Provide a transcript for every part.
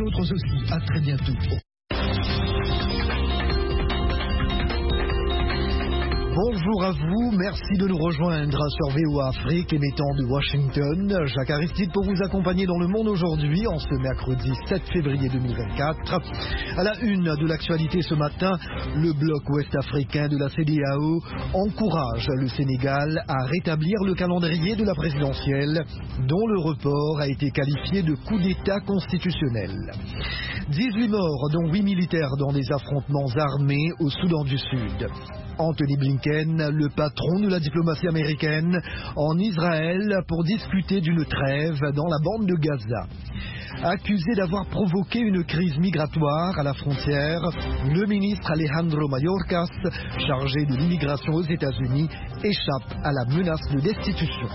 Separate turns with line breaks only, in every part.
nôtres aussi. À très bientôt. Bonjour à vous, merci de nous rejoindre sur VOA Afrique émettant de Washington. Jacques Aristide pour vous accompagner dans le monde aujourd'hui en ce mercredi 7 février 2024. À la une de l'actualité ce matin, le bloc ouest-africain de la CEDEAO encourage le Sénégal à rétablir le calendrier de la présidentielle dont le report a été qualifié de coup d'État constitutionnel. 18 morts dont 8 militaires dans des affrontements armés au Soudan du Sud. Anthony Blinken, le patron de la diplomatie américaine, en Israël pour discuter d'une trêve dans la bande de Gaza. Accusé d'avoir provoqué une crise migratoire à la frontière, le ministre Alejandro Mayorkas, chargé de l'immigration aux États-Unis, échappe à la menace de destitution.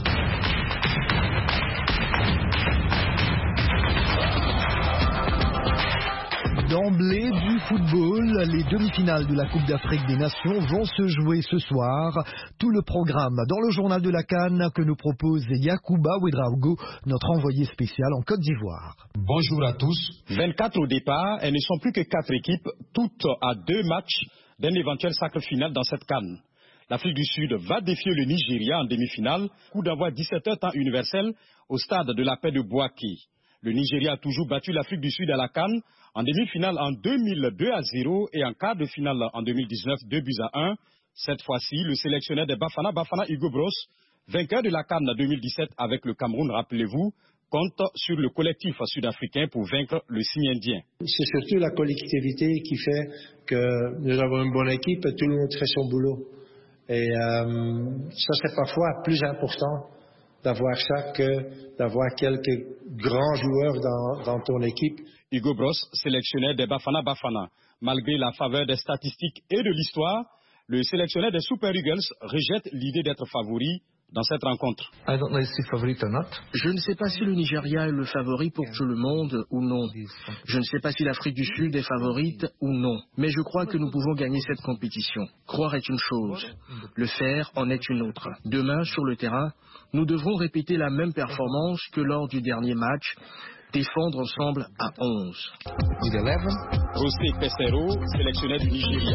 D'emblée du football, les demi-finales de la Coupe d'Afrique des Nations vont se jouer ce soir. Tout le programme dans le journal de la CAN que nous propose Yacouba Ouedraogo, notre envoyé spécial en Côte d'Ivoire.
Bonjour à tous. 24 au départ, elles ne sont plus que 4 équipes, toutes à 2 matchs d'un éventuel sacre final dans cette CAN. L'Afrique du Sud va défier le Nigeria en demi-finale, coup d'envoi 17h temps universel au stade de la paix de Bouaké. Le Nigeria a toujours battu l'Afrique du Sud à la CAN en demi-finale en 2002 à 0 et en quart de finale en 2019 2 buts à 1. Cette fois-ci, le sélectionneur des Bafana Hugo Bros, vainqueur de la CAN 2017 avec le Cameroun, rappelez-vous, compte sur le collectif sud-africain pour vaincre le signe indien.
C'est surtout la collectivité qui fait que nous avons une bonne équipe et tout le monde fait son boulot. Et ça, c'est parfois plus important d'avoir ça que d'avoir quelques grands joueurs dans ton équipe.
Hugo Bros, sélectionneur des Bafana. Malgré la faveur des statistiques et de l'histoire, le sélectionneur des Super Eagles rejette l'idée d'être favori dans cette rencontre.
Je ne sais pas si le Nigeria est le favori pour tout le monde ou non. Je ne sais pas si l'Afrique du Sud est favorite ou non. Mais je crois que nous pouvons gagner cette compétition. Croire est une chose, le faire en est une autre. Demain, sur le terrain, nous devrons répéter la même performance que lors du dernier match, défendre ensemble à 11.
José Pesero, sélectionneur du Nigeria.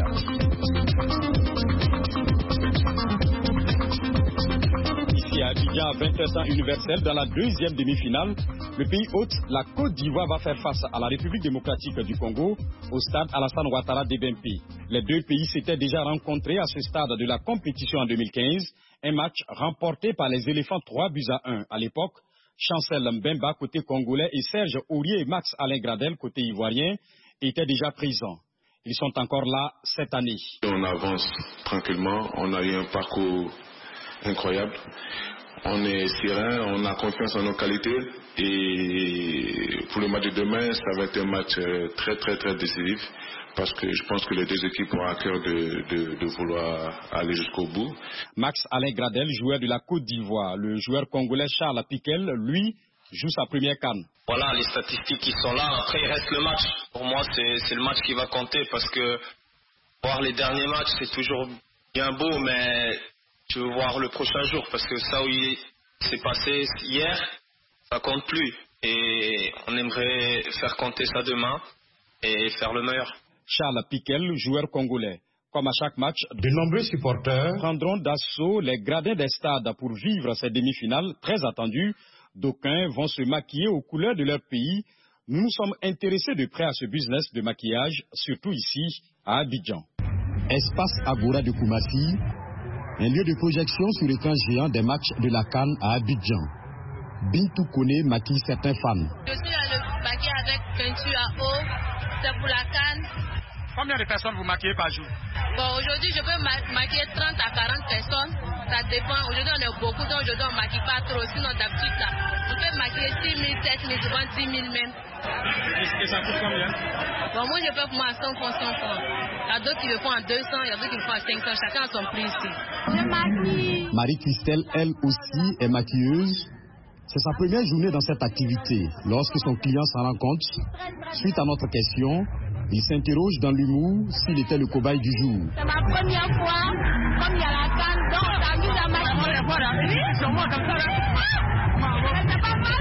Ici à Abidjan, à 20h temps universel, dans la deuxième demi-finale, le pays hôte, la Côte d'Ivoire, va faire face à la République démocratique du Congo au stade Alassane Ouattara d'Ebempe. Les deux pays s'étaient déjà rencontrés à ce stade de la compétition en 2015, un match remporté par les éléphants 3 buts à 1 à l'époque. Chancel Mbemba côté congolais et Serge Aurier et Max Alain Gradel côté ivoirien étaient déjà présents. Ils sont encore là cette année.
On avance tranquillement, on a eu un parcours incroyable. On est serein, on a confiance en nos qualités et pour le match de demain, ça va être un match très décisif parce que je pense que les deux équipes ont à cœur de vouloir aller jusqu'au bout.
Max Alain Gradel, joueur de la Côte d'Ivoire, le joueur congolais Charles Piquel, lui, joue sa première CAN.
Voilà, les statistiques qui sont là, après il reste le match. Pour moi, c'est le match qui va compter parce que voir les derniers matchs, c'est toujours bien beau, mais je veux voir le prochain jour parce que ça où il s'est passé hier, ça compte plus. Et on aimerait faire compter ça demain et faire le meilleur.
Charles Piquel, joueur congolais. Comme à chaque match, de nombreux supporters prendront d'assaut les gradins des stades pour vivre ces demi-finales très attendues. D'aucuns vont se maquiller aux couleurs de leur pays. Nous nous sommes intéressés de près à ce business de maquillage, surtout ici à Abidjan. Espace Agora de Koumassi, un lieu de projection sur l'écran géant des matchs de la CAN à Abidjan. Bintou Kone maquille certains fans.
Je suis à le maquiller avec peinture à eau, c'est pour la CAN.
Combien de personnes vous maquillez par jour?
Bon, aujourd'hui, je peux maquiller 30 à 40 personnes. Ça dépend. Aujourd'hui, on est beaucoup, donc aujourd'hui, on ne maquille pas trop. Sinon, d'habitude, là, on peut maquiller 6 000, 7 000, je vends 10 000 même.
Et ça coûte combien?
Bon, moi, je fais pour moi à 100 francs, 100 francs. Il y a d'autres qui le font à 200, il y a d'autres qui le font à 500. Chacun a son prix ici. Je maquille.
Marie-Christelle, elle aussi, est maquilleuse. C'est sa première journée dans cette activité. Lorsque son client s'en rend compte, suite à notre question, il s'interroge dans l'humour s'il était le cobaye du jour.
C'est ma première fois, comme il y a la canne, donc j'amuse à maquiller. C'est pas mal.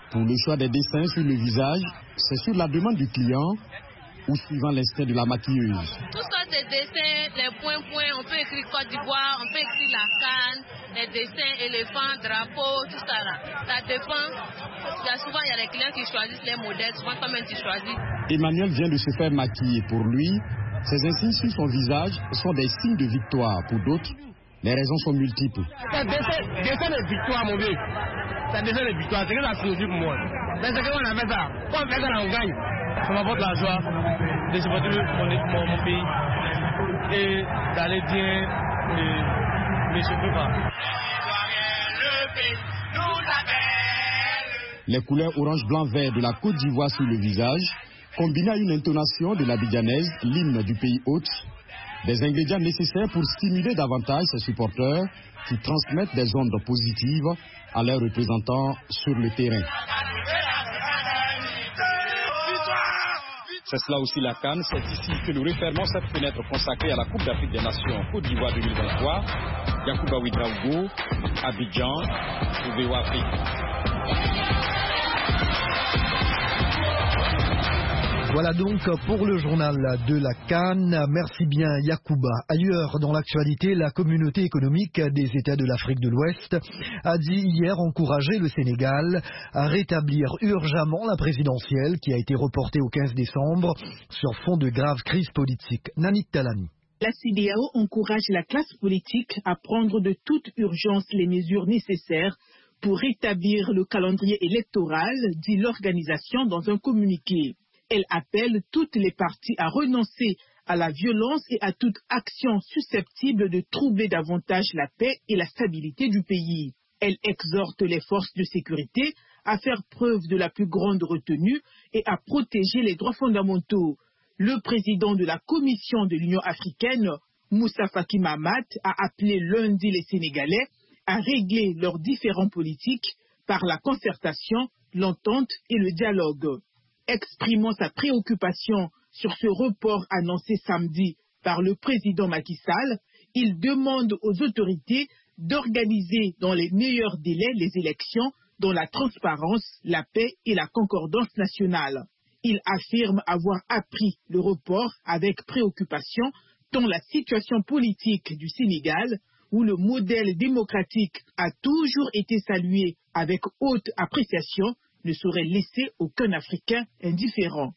Pour le choix des dessins sur le visage, c'est sur la demande du client ou suivant l'instinct de la maquilleuse.
Tout ça, c'est dessins, les points, on peut écrire Côte d'Ivoire, on peut écrire la canne, les dessins, éléphants, drapeaux, tout ça là. Ça dépend. Souvent, il y a des clients qui choisissent les modèles, souvent toi-même tu choisis.
Emmanuel vient de se faire maquiller. Pour lui, ces insignes sur son visage sont des signes de victoire. Pour d'autres, les raisons sont multiples.
C'est dessin de victoire, mon vieux. C'est dessin de victoire, c'est que ça signifie pour moi. Mais c'est qu'on a fait ça. Quand on fait ça, on gagne. Ça m'apporte la joie de supporter mon pays et d'aller bien les cheveux pas.
Les couleurs orange, blanc, vert de la Côte d'Ivoire sur le visage, combinées à une intonation de l'abidjanaise, l'hymne du pays hôte, des ingrédients nécessaires pour stimuler davantage ses supporters qui transmettent des ondes positives à leurs représentants sur le terrain. C'est cela aussi la CAN, c'est ici que nous refermons cette fenêtre consacrée à la Coupe d'Afrique des Nations Côte d'Ivoire 2023. Yacouba Ouedraogo, Abidjan, VOA Afrique.
Voilà donc pour le journal de la CAN. Merci bien Yacouba. Ailleurs dans l'actualité, la communauté économique des États de l'Afrique de l'Ouest a dit hier encourager le Sénégal à rétablir urgemment la présidentielle qui a été reportée au 15 décembre sur fond de grave crise politique. Nanik Talani.
La CEDEAO encourage la classe politique à prendre de toute urgence les mesures nécessaires pour rétablir le calendrier électoral, dit l'organisation dans un communiqué. Elle appelle toutes les parties à renoncer à la violence et à toute action susceptible de troubler davantage la paix et la stabilité du pays. Elle exhorte les forces de sécurité à faire preuve de la plus grande retenue et à protéger les droits fondamentaux. Le président de la Commission de l'Union africaine, Moussa Faki Mahamat, a appelé lundi les Sénégalais à régler leurs différends politiques par la concertation, l'entente et le dialogue. Exprimant sa préoccupation sur ce report annoncé samedi par le président Macky Sall, il demande aux autorités d'organiser dans les meilleurs délais les élections dans la transparence, la paix et la concordance nationale. Il affirme avoir appris le report avec préoccupation tant la situation politique du Sénégal, où le modèle démocratique a toujours été salué avec haute appréciation, ne saurait laisser aucun Africain indifférent.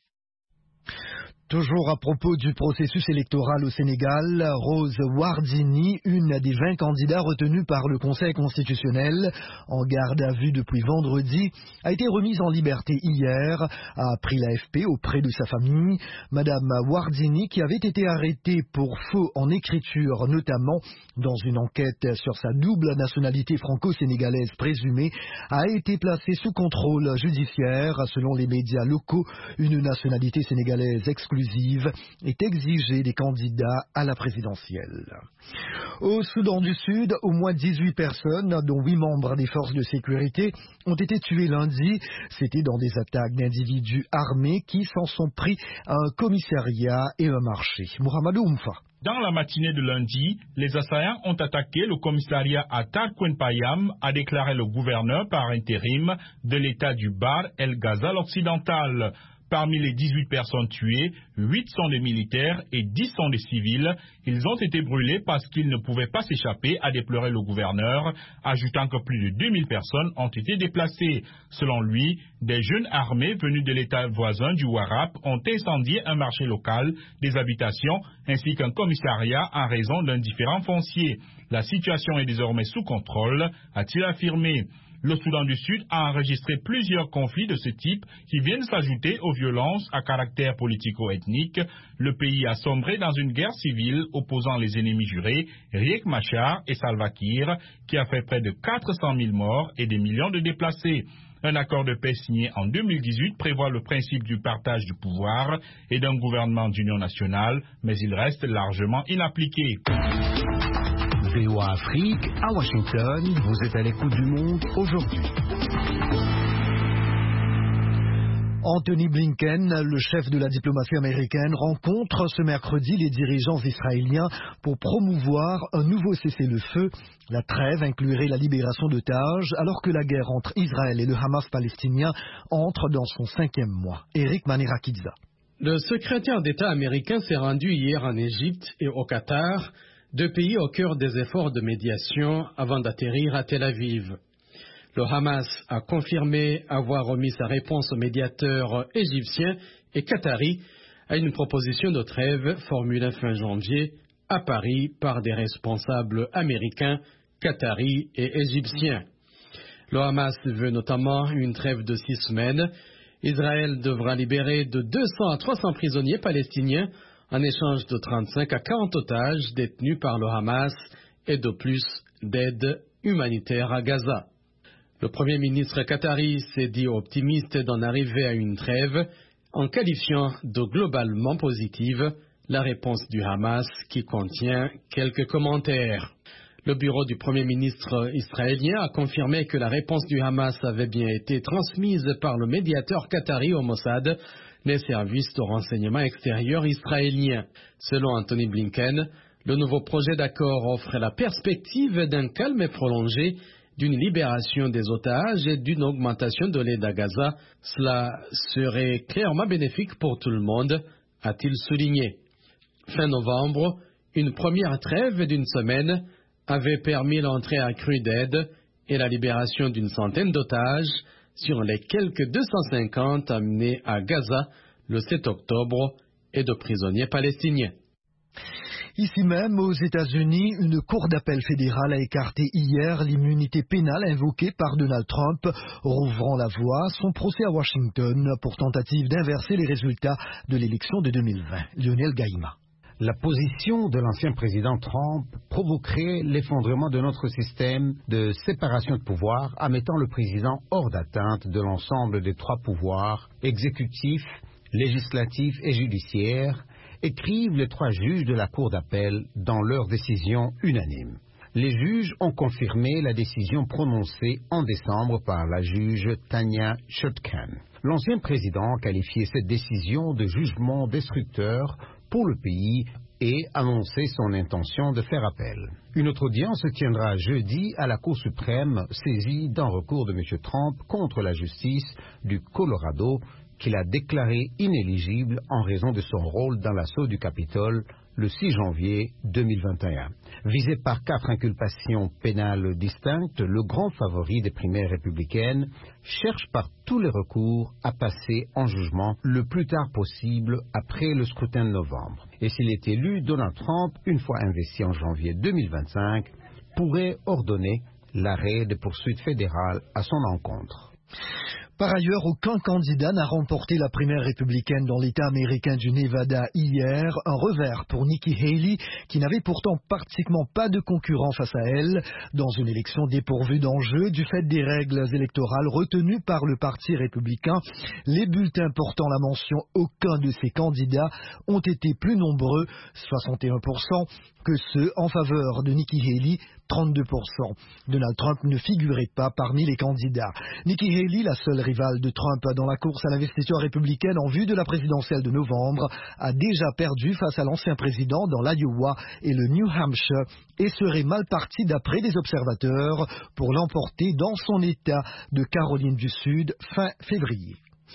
Toujours à propos du processus électoral au Sénégal, Rose Wardini, une des 20 candidats retenus par le Conseil constitutionnel en garde à vue depuis vendredi, a été remise en liberté hier, a appris l'AFP auprès de sa famille. Madame Wardini, qui avait été arrêtée pour faux en écriture, notamment dans une enquête sur sa double nationalité franco-sénégalaise présumée, a été placée sous contrôle judiciaire. Selon les médias locaux, une nationalité sénégalaise exclusive est exigée des candidats à la présidentielle. Au Soudan du Sud, au moins 18 personnes, dont 8 membres des forces de sécurité, ont été tuées lundi. C'était dans des attaques d'individus armés qui s'en sont pris à un commissariat et un marché. Mohamedou Oumfa.
Dans la matinée de lundi, les assaillants ont attaqué le commissariat à Tarkwen-Payam, a déclaré le gouverneur par intérim de l'État du Bahr El Ghazal occidental. Parmi les 18 personnes tuées, 8 sont des militaires et 10 sont des civils. Ils ont été brûlés parce qu'ils ne pouvaient pas s'échapper, a déploré le gouverneur, ajoutant que plus de 2000 personnes ont été déplacées. Selon lui, des jeunes armés venus de l'État voisin du Warrap ont incendié un marché local, des habitations ainsi qu'un commissariat en raison d'un différend foncier. La situation est désormais sous contrôle, a-t-il affirmé. Le Soudan du Sud a enregistré plusieurs conflits de ce type qui viennent s'ajouter aux violences à caractère politico-ethnique. Le pays a sombré dans une guerre civile opposant les ennemis jurés, Riek Machar et Salva Kiir, qui a fait près de 400 000 morts et des millions de déplacés. Un accord de paix signé en 2018 prévoit le principe du partage du pouvoir et d'un gouvernement d'union nationale, mais il reste largement inappliqué.
VOA Afrique, à Washington, vous êtes à l'écoute du monde aujourd'hui.
Anthony Blinken, le chef de la diplomatie américaine, rencontre ce mercredi les dirigeants israéliens pour promouvoir un nouveau cessez-le-feu. La trêve inclurait la libération d'otages alors que la guerre entre Israël et le Hamas palestinien entre dans son 5e mois. Eric Manerakidza.
Le secrétaire d'État américain s'est rendu hier en Égypte et au Qatar, deux pays au cœur des efforts de médiation avant d'atterrir à Tel Aviv. Le Hamas a confirmé avoir remis sa réponse aux médiateurs égyptiens et qataris à une proposition de trêve formulée fin janvier à Paris par des responsables américains, qataris et égyptiens. Le Hamas veut notamment une trêve de 6 semaines. Israël devra libérer de 200 à 300 prisonniers palestiniens en échange de 35 à 40 otages détenus par le Hamas et de plus d'aide humanitaire à Gaza. Le Premier ministre qatari s'est dit optimiste d'en arriver à une trêve en qualifiant de globalement positive la réponse du Hamas qui contient quelques commentaires. Le bureau du Premier ministre israélien a confirmé que la réponse du Hamas avait bien été transmise par le médiateur qatari au Mossad, les services de renseignement extérieur israéliens. Selon Anthony Blinken, le nouveau projet d'accord offre la perspective d'un calme prolongé, d'une libération des otages et d'une augmentation de l'aide à Gaza. Cela serait clairement bénéfique pour tout le monde, a-t-il souligné. Fin novembre, une première trêve d'une semaine avait permis l'entrée accrue d'aide et la libération d'une centaine d'otages sur les quelques 250 amenés à Gaza le 7 octobre et de prisonniers palestiniens.
Ici même, aux États-Unis, une cour d'appel fédérale a écarté hier l'immunité pénale invoquée par Donald Trump, rouvrant la voie à son procès à Washington pour tentative d'inverser les résultats de l'élection de 2020. Lionel Gaïma.
La position de l'ancien président Trump provoquerait l'effondrement de notre système de séparation de pouvoirs en mettant le président hors d'atteinte de l'ensemble des 3 pouvoirs, exécutif, législatif et judiciaire, écrivent les 3 juges de la Cour d'appel dans leur décision unanime. Les juges ont confirmé la décision prononcée en décembre par la juge Tanya Chutkan. L'ancien président a qualifié cette décision de jugement destructeur pour le pays et annoncé son intention de faire appel. Une autre audience se tiendra jeudi à la Cour suprême saisie d'un recours de M. Trump contre la justice du Colorado qu'il a déclaré inéligible en raison de son rôle dans l'assaut du Capitole le 6 janvier 2021. Visé par 4 inculpations pénales distinctes, le grand favori des primaires républicaines cherche par tous les recours à passer en jugement le plus tard possible après le scrutin de novembre. Et s'il est élu, Donald Trump, une fois investi en janvier 2025, pourrait ordonner l'arrêt des poursuites fédérales à son encontre.
Par ailleurs, aucun candidat n'a remporté la primaire républicaine dans l'État américain du Nevada hier, un revers pour Nikki Haley, qui n'avait pourtant pratiquement pas de concurrent face à elle, dans une élection dépourvue d'enjeux du fait des règles électorales retenues par le Parti républicain. Les bulletins portant la mention « aucun de ces candidats » ont été plus nombreux, 61%, que ceux en faveur de Nikki Haley, 32%. Donald Trump ne figurait pas parmi les candidats. Nikki Haley, la seule rivale de Trump dans la course à l'investiture républicaine en vue de la présidentielle de novembre, a déjà perdu face à l'ancien président dans l'Iowa et le New Hampshire et serait mal parti d'après des observateurs pour l'emporter dans son État de Caroline du Sud fin février.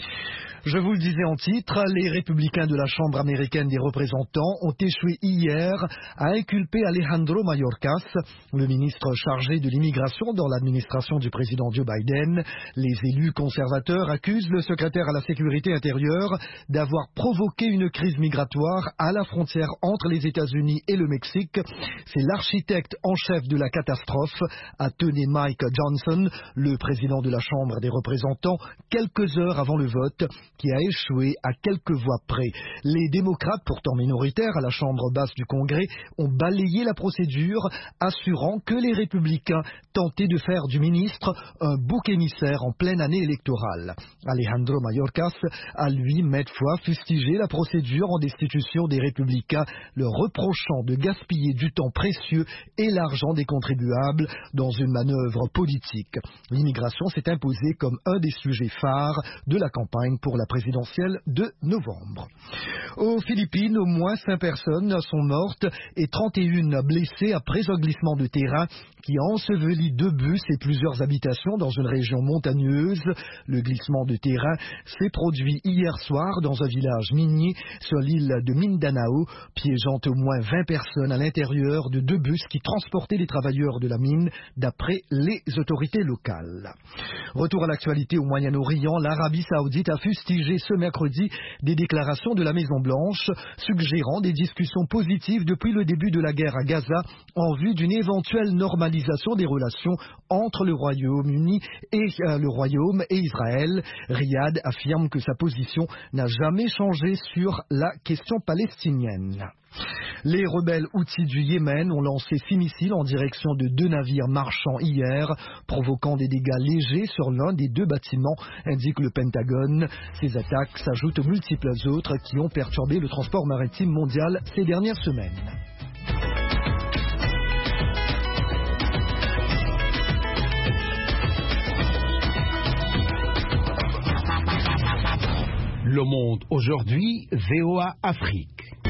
Je vous le disais en titre, les républicains de la Chambre américaine des représentants ont échoué hier à inculper Alejandro Mayorkas, le ministre chargé de l'immigration dans l'administration du président Joe Biden. Les élus conservateurs accusent le secrétaire à la sécurité intérieure d'avoir provoqué une crise migratoire à la frontière entre les États-Unis et le Mexique. C'est l'architecte en chef de la catastrophe, a tenu Mike Johnson, le président de la Chambre des représentants, quelques heures avant le vote, qui a échoué à quelques voix près. Les démocrates, pourtant minoritaires à la Chambre basse du Congrès, ont balayé la procédure, assurant que les républicains tentaient de faire du ministre un bouc émissaire en pleine année électorale. Alejandro Mayorkas a, lui, maintes fois fustigé la procédure en destitution des républicains, leur reprochant de gaspiller du temps précieux et l'argent des contribuables dans une manœuvre politique. L'immigration s'est imposée comme un des sujets phares de la campagne pour la la présidentielle de novembre. Aux Philippines, au moins 5 personnes sont mortes et 31 blessées après un glissement de terrain qui a enseveli 2 bus et plusieurs habitations dans une région montagneuse. Le glissement de terrain s'est produit hier soir dans un village minier sur l'île de Mindanao, piégeant au moins 20 personnes à l'intérieur de 2 bus qui transportaient les travailleurs de la mine, d'après les autorités locales. Retour à l'actualité au Moyen-Orient, l'Arabie Saoudite a fustigé ce mercredi des déclarations de la Maison-Blanche, suggérant des discussions positives depuis le début de la guerre à Gaza en vue d'une éventuelle normalisation des relations entre le Royaume-Uni et le Royaume et Israël. Riyad affirme que sa position n'a jamais changé sur la question palestinienne. Les rebelles houthis du Yémen ont lancé 6 missiles en direction de 2 navires marchands hier, provoquant des dégâts légers sur l'un des 2 bâtiments, indique le Pentagone. Ces attaques s'ajoutent aux multiples autres qui ont perturbé le transport maritime mondial ces dernières semaines.
Le Monde aujourd'hui, VOA Afrique.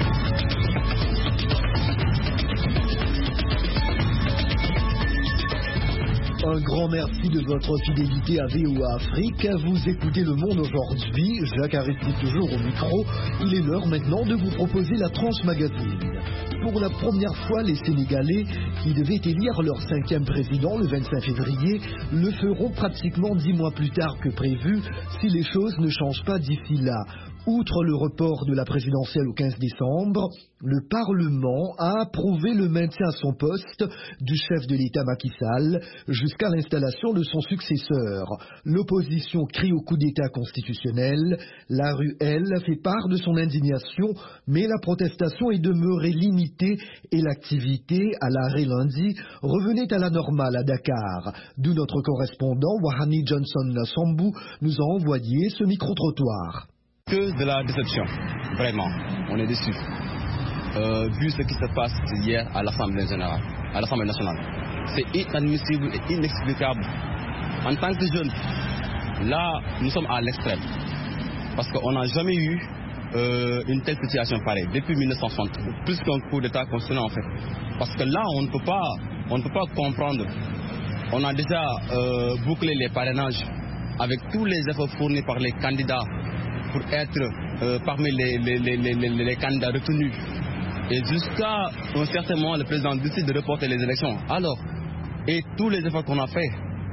Un grand merci de votre fidélité à VOA Afrique. Vous écoutez Le Monde aujourd'hui. Jacques Aristide toujours au micro. Il est l'heure maintenant de vous proposer la tranche magazine. Pour la première fois, les Sénégalais, qui devaient élire leur 5e président le 25 février, le feront pratiquement 10 mois plus tard que prévu, si les choses ne changent pas d'ici là. Outre le report de la présidentielle au 15 décembre, le Parlement a approuvé le maintien à son poste du chef de l'État Macky Sall jusqu'à l'installation de son successeur. L'opposition crie au coup d'État constitutionnel. La rue, elle, fait part de son indignation, mais la protestation est demeurée limitée et l'activité, à l'arrêt lundi, revenait à la normale à Dakar. D'où notre correspondant, Wahani Johnson Sambou, nous a envoyé ce micro-trottoir.
Que de la déception, vraiment, on est déçus. Vu ce qui se passe hier à l'Assemblée nationale, c'est inadmissible et inexplicable. En tant que jeunes, là, nous sommes à l'extrême, parce qu'on n'a jamais eu une telle situation pareille depuis 1960, plus qu'un coup d'État constitutionnel en fait. Parce que là, on ne peut pas comprendre. On a déjà bouclé les parrainages avec tous les efforts fournis par les candidats pour être parmi les candidats retenus. Et jusqu'à un certain moment, le président décide de reporter les élections. Alors, et tous les efforts qu'on a fait,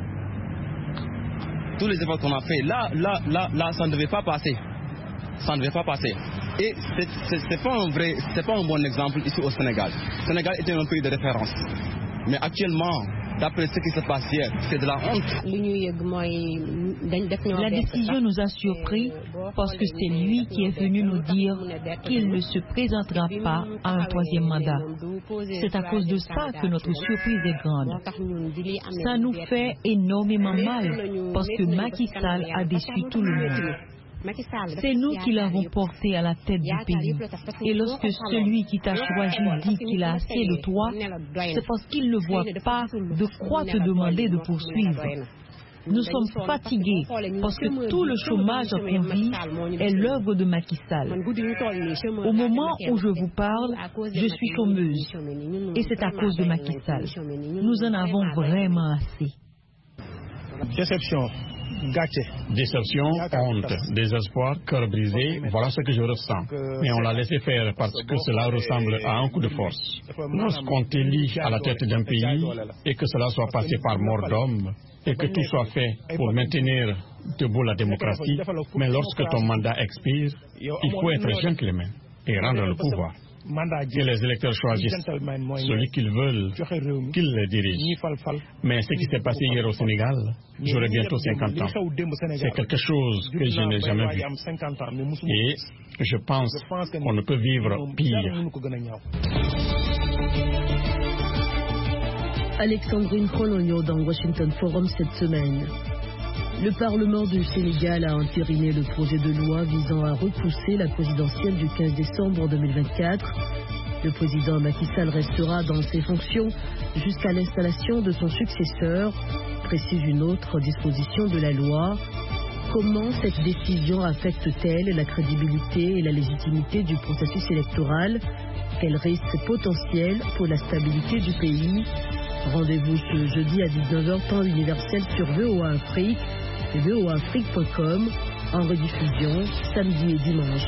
là, ça ne devait pas passer. Ça ne devait pas passer. Et c'est pas un bon exemple ici au Sénégal. Le Sénégal était un pays de référence. Mais actuellement, d'après ce qui se passe hier, c'est de la honte.
La décision nous a surpris parce que c'est lui qui est venu nous dire qu'il ne se présentera pas à un 3e mandat. C'est à cause de ça que notre surprise est grande. Ça nous fait énormément mal parce que Macky Sall a déçu tout le monde. C'est nous qui l'avons porté à la tête du pays. Et lorsque celui qui t'a choisi dit qu'il a assez de toi, c'est parce qu'il ne voit pas de quoi te demander de poursuivre. Nous sommes fatigués parce que tout le chômage qu'on vit est l'œuvre de Macky Sall. Au moment où je vous parle, je suis chômeuse. Et c'est à cause de Macky Sall. Nous en avons vraiment assez.
Déception.
Déception, honte, désespoir, cœur brisé, voilà ce que je ressens. Mais on l'a laissé faire parce que cela ressemble à un coup de force. Lorsqu'on t'élit à la tête d'un pays et que cela soit passé par mort d'homme et que tout soit fait pour maintenir debout la démocratie, mais lorsque ton mandat expire, il faut être gentleman et rendre le pouvoir. Que les électeurs choisissent celui qu'ils veulent qu'ils le dirigent. Mais ce qui s'est passé hier au Sénégal, j'aurai bientôt 50 ans. C'est quelque chose que je n'ai jamais vu. Et je pense qu'on ne peut vivre pire.
Alexandrine Kolonio dans Washington Forum cette semaine. Le Parlement du Sénégal a entériné le projet de loi visant à repousser la présidentielle du 15 décembre 2024. Le président Macky Sall restera dans ses fonctions jusqu'à l'installation de son successeur, précise une autre disposition de la loi. Comment cette décision affecte-t-elle la crédibilité et la légitimité du processus électoral? Quels risques potentiels pour la stabilité du pays? Rendez-vous ce jeudi à 19h temps universel sur VOA Afrique et voaafrique.com, en rediffusion samedi et dimanche.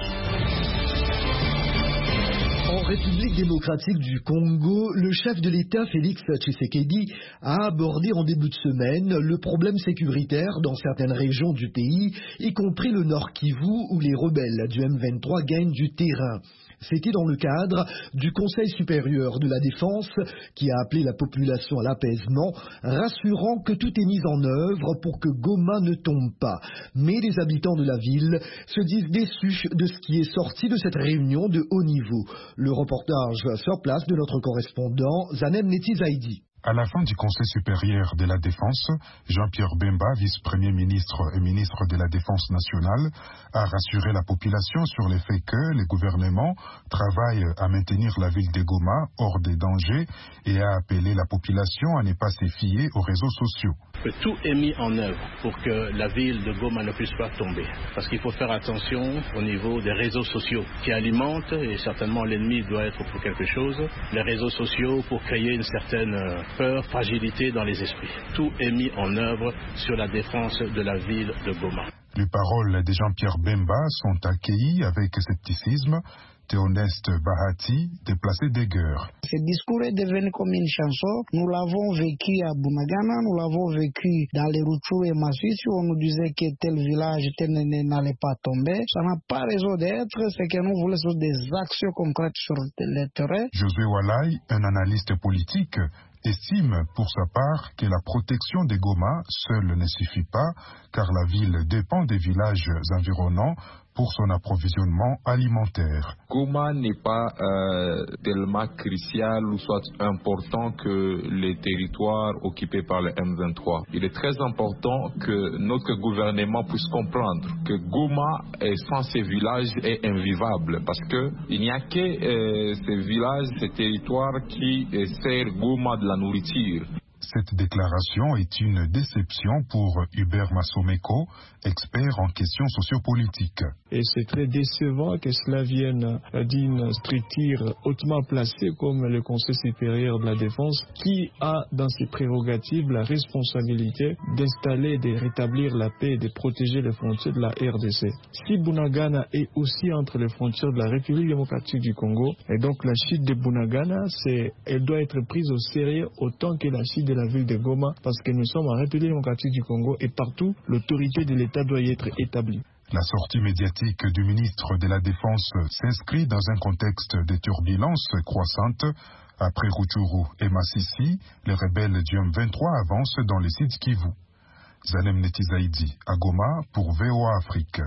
En République démocratique du Congo, le chef de l'État Félix Tshisekedi a abordé en début de semaine le problème sécuritaire dans certaines régions du pays, y compris le Nord Kivu où les rebelles du M23 gagnent du terrain. C'était dans le cadre du Conseil supérieur de la défense qui a appelé la population à l'apaisement, rassurant que tout est mis en œuvre pour que Goma ne tombe pas. Mais les habitants de la ville se disent déçus de ce qui est sorti de cette réunion de haut niveau. Le reportage sur place de notre correspondant Zanem Neti-Zaidi.
À la fin du Conseil supérieur de la Défense, Jean-Pierre Bemba, vice-premier ministre et ministre de la Défense nationale, a rassuré la population sur le fait que le gouvernement travaille à maintenir la ville de Goma hors des dangers et a appelé la population à ne pas se fier aux réseaux sociaux.
Tout est mis en œuvre pour que la ville de Goma ne puisse pas tomber. Parce qu'il faut faire attention au niveau des réseaux sociaux qui alimentent, et certainement l'ennemi doit être pour quelque chose, les réseaux sociaux pour créer une certaine peur, fragilité dans les esprits. Tout est mis en œuvre sur la défense de la ville de Goma.
Les paroles de Jean-Pierre Bemba sont accueillies avec scepticisme. Théoneste Bahati, déplacé d'Eger.
Ce discours est devenu comme une chanson. Nous l'avons vécu à Bunagana, nous l'avons vécu dans les Rutshuru et Masisi, où on nous disait que tel village n'allait pas tomber. Ça n'a pas raison d'être. Ce que nous voulons, c'est des actions concrètes sur le terrain.
Josué Walai, un analyste politique, estime pour sa part que la protection des Goma seule ne suffit pas, car la ville dépend des villages environnants pour son approvisionnement alimentaire.
Goma n'est pas tellement crucial ou soit important que les territoires occupés par le M23. Il est très important que notre gouvernement puisse comprendre que Goma, sans ces villages, est invivable, parce qu'il n'y a que ces villages, ces territoires qui servent Goma de la nourriture.
Cette déclaration est une déception pour Hubert Massomeko, expert en questions sociopolitiques.
Et c'est très décevant que cela vienne d'une structure hautement placée comme le Conseil supérieur de la défense, qui a dans ses prérogatives la responsabilité d'installer, de rétablir la paix et de protéger les frontières de la RDC. Si Bunagana est aussi entre les frontières de la République démocratique du Congo, et donc la chute de Bunagana, elle doit être prise au sérieux autant que la chute de la ville de Goma, parce que nous sommes en République démocratique du Congo et partout, l'autorité de l'État doit y être établie.
La sortie médiatique du ministre de la Défense s'inscrit dans un contexte de turbulences croissantes. Après Rutshuru et Masisi, les rebelles du M23 avancent dans les sites Kivu. Zanem Neti-Zaidi à Goma pour VOA Afrique.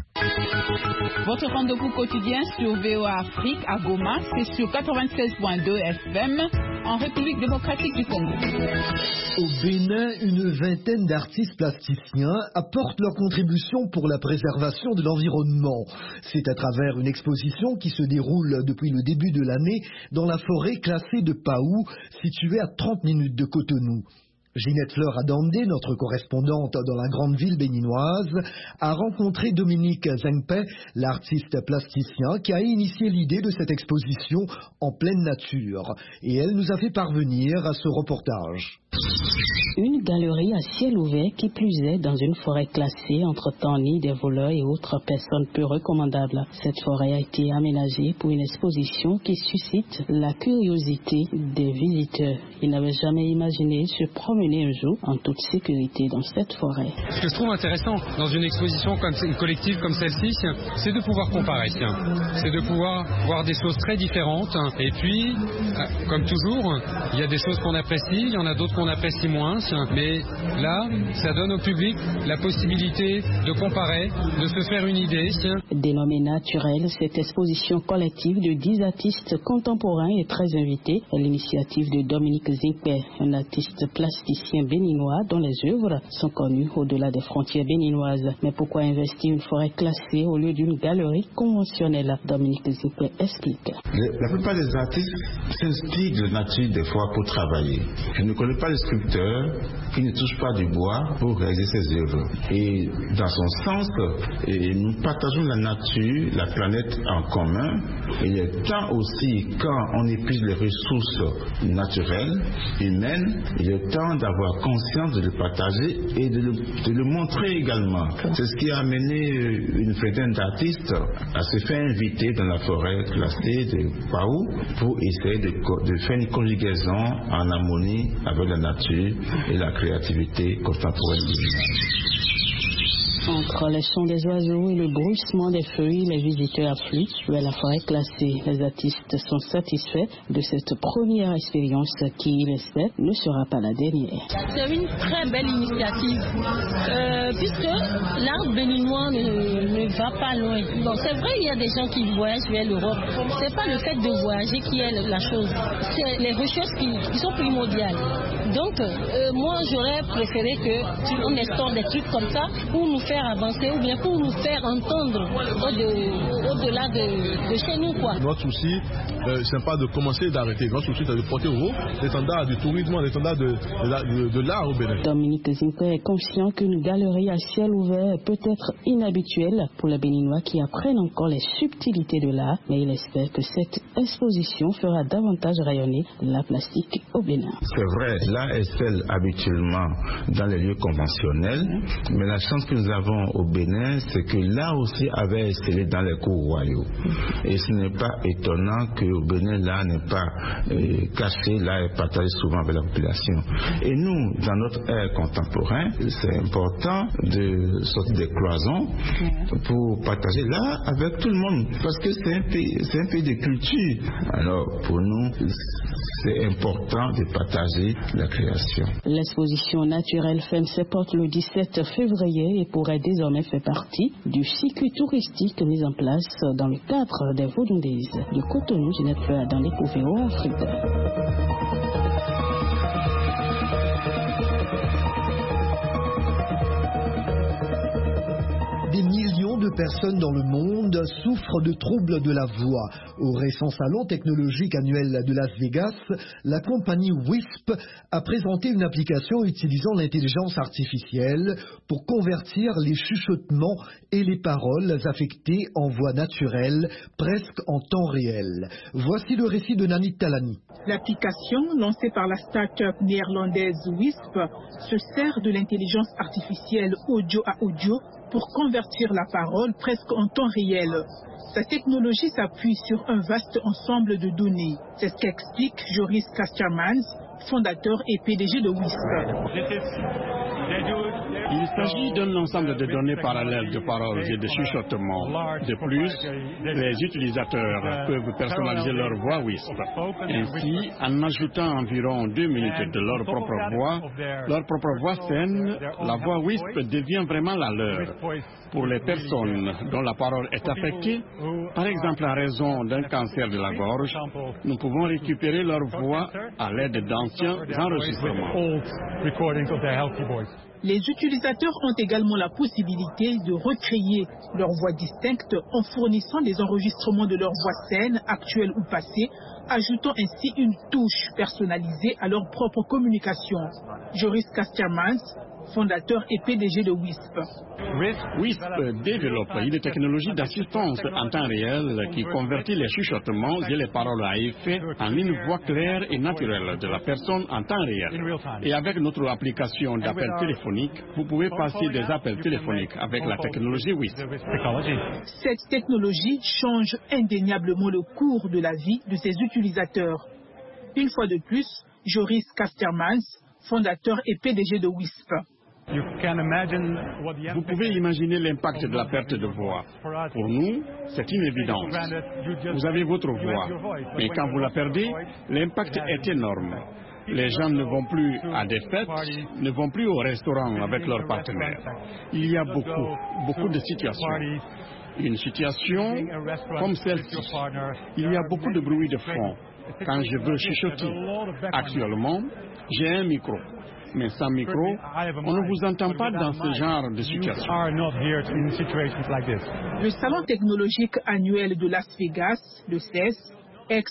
Votre rendez-vous quotidien sur VOA Afrique à Goma, c'est sur 96.2 FM en République démocratique du Congo.
Au Bénin, une vingtaine d'artistes plasticiens apportent leur contribution pour la préservation de l'environnement. C'est à travers une exposition qui se déroule depuis le début de l'année dans la forêt classée de Paou, située à 30 minutes de Cotonou. Ginette Fleur Adandé, notre correspondante dans la grande ville béninoise, a rencontré Dominique Zengpe, l'artiste plasticien qui a initié l'idée de cette exposition en pleine nature. Et elle nous a fait parvenir à ce reportage.
Une galerie à ciel ouvert qui plus est dans une forêt classée entre tannis des voleurs et autres personnes peu recommandables. Cette forêt a été aménagée pour une exposition qui suscite la curiosité des visiteurs. Ils n'avaient jamais imaginé se promener un jour en toute sécurité dans cette forêt.
Ce que je trouve intéressant dans une exposition collective comme celle-ci, c'est de pouvoir comparer. C'est de pouvoir voir des choses très différentes. Et puis, comme toujours, il y a des choses qu'on apprécie, il y en a d'autres qu'on apprécie moins. Mais là, ça donne au public la possibilité de comparer, de se faire une idée.
Dénommée naturelle, cette exposition collective de 10 artistes contemporains est très invitée à l'initiative de Dominique Zengpe, un artiste plasticien béninois dont les œuvres sont connues au-delà des frontières béninoises. Mais pourquoi investir une forêt classée au lieu d'une galerie conventionnelle? Dominique Zengpe explique.
La plupart des artistes s'inspirent de la nature des fois pour travailler. Je ne connais pas les sculpteurs,
qui ne touche pas du bois pour réaliser ses œuvres. Et dans son sens, nous partageons la nature, la planète en commun. Il est temps aussi, quand on épuise les ressources naturelles, humaines, il est temps d'avoir conscience de le partager et de le montrer également. C'est ce qui a amené une vingtaine d'artistes à se faire inviter dans la forêt classée de Paou pour essayer de faire une conjugaison en harmonie avec la nature et la créativité contemporaine.
Entre les sons des oiseaux et le bruissement des feuilles, les visiteurs affluent vers la forêt classée. Les artistes sont satisfaits de cette première expérience qui, ils espèrent, ne sera pas la dernière.
C'est une très belle initiative, puisque l'art béninois ne va pas loin. Bon, c'est vrai, il y a des gens qui voyagent vers l'Europe. C'est pas le fait de voyager qui est la chose, c'est les recherches qui sont primordiales. Donc, moi, j'aurais préféré qu'on instaure des trucs comme ça pour nous faire avancer ou bien pour nous faire entendre au-delà de chez nous, quoi.
Notre souci, c'est pas de commencer et d'arrêter. Notre souci, c'est de porter haut l'étendard du tourisme, l'étendard de l'art au Bénin.
Dominique Zinke est conscient qu'une galerie à ciel ouvert est peut-être inhabituelle pour les Béninois qui apprennent encore les subtilités de l'art, mais il espère que cette exposition fera davantage rayonner la plastique au Bénin.
C'est vrai, l'art excelle habituellement dans les lieux conventionnels, mais la chance que nous avons au Bénin, c'est que là aussi avait excellé dans les cours royaux. Et ce n'est pas étonnant qu'au Bénin, là n'est pas caché, là est partagé souvent avec la population. Et nous, dans notre ère contemporain, c'est important de sortir des cloisons pour partager là avec tout le monde, parce que c'est un pays de culture. Alors pour nous, c'est important de partager la création.
L'exposition naturelle ferme ses portes le 17 février et pourrait désormais faire partie du circuit touristique mis en place dans le cadre des Vodun Days. De Cotonou, Ginette Fleur dans les Couvéo, Afrique.
Des millions de personnes dans le monde souffrent de troubles de la voix. Au récent salon technologique annuel de Las Vegas, la compagnie Wisp a présenté une application utilisant l'intelligence artificielle pour convertir les chuchotements et les paroles affectées en voix naturelle, presque en temps réel. Voici le récit de Nanit Talani.
L'application, lancée par la start-up néerlandaise Wisp, se sert de l'intelligence artificielle audio à audio pour convertir la parole presque en temps réel. Sa technologie s'appuie sur un vaste ensemble de données. C'est ce qu'explique Joris Kastermans, fondateur et PDG de Wisp.
Il s'agit d'un ensemble de données parallèles de paroles et de chuchotements. De plus, les utilisateurs peuvent personnaliser leur voix Wisp. Ainsi, en ajoutant environ 2 minutes de leur propre voix saine, la voix Wisp devient vraiment la leur. Pour les personnes dont la parole est affectée, par exemple en raison d'un cancer de la gorge, nous pouvons récupérer leur voix à l'aide d'anciens enregistrements.
Les utilisateurs ont également la possibilité de recréer leur voix distincte en fournissant des enregistrements de leur voix saine, actuelle ou passée, ajoutant ainsi une touche personnalisée à leur propre communication. Joris Kastermans, fondateur et PDG de Wisp.
Wisp développe une technologie d'assistance en temps réel qui convertit les chuchotements et les paroles à effet en une voix claire et naturelle de la personne en temps réel. Et avec notre application d'appel téléphonique, vous pouvez passer des appels téléphoniques avec la technologie Wisp.
Cette technologie change indéniablement le cours de la vie de ses utilisateurs. Une fois de plus, Joris Kastermans, fondateur et PDG de Wisp.
Vous pouvez imaginer l'impact de la perte de voix. Pour nous, c'est une évidence. Vous avez votre voix, mais quand vous la perdez, l'impact est énorme. Les gens ne vont plus à des fêtes, ne vont plus au restaurant avec leurs partenaires. Il y a beaucoup de situations. Une situation comme celle-ci. Il y a beaucoup de bruit de fond. Quand je veux chuchoter, actuellement, j'ai un micro. Mais sans micro, on ne vous entend pas dans ce genre de situation.
Le salon technologique annuel de Las Vegas, le CES,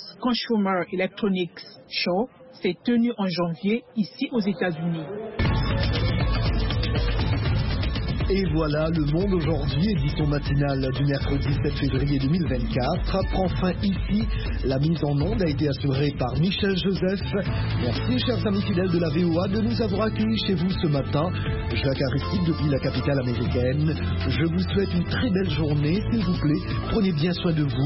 ex-Consumer Electronics Show, s'est tenu en janvier ici aux États-Unis.
Et voilà, Le Monde aujourd'hui, édition matinale du mercredi 7 février 2024, prend fin ici. La mise en onde a été assurée par Michel Joseph. Merci, chers amis fidèles de la VOA, de nous avoir accueillis chez vous ce matin. Jacques Aristide depuis la capitale américaine. Je vous souhaite une très belle journée, s'il vous plaît. Prenez bien soin de vous.